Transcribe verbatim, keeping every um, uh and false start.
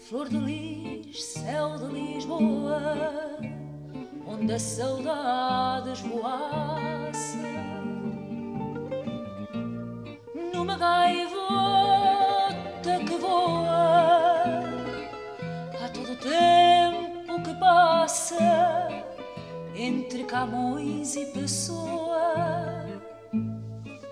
Flor de Lis, céu de Lisboa, onde a saudade esvoaça numa gaivota que voa há todo o tempo que passa entre Camões e Pessoa.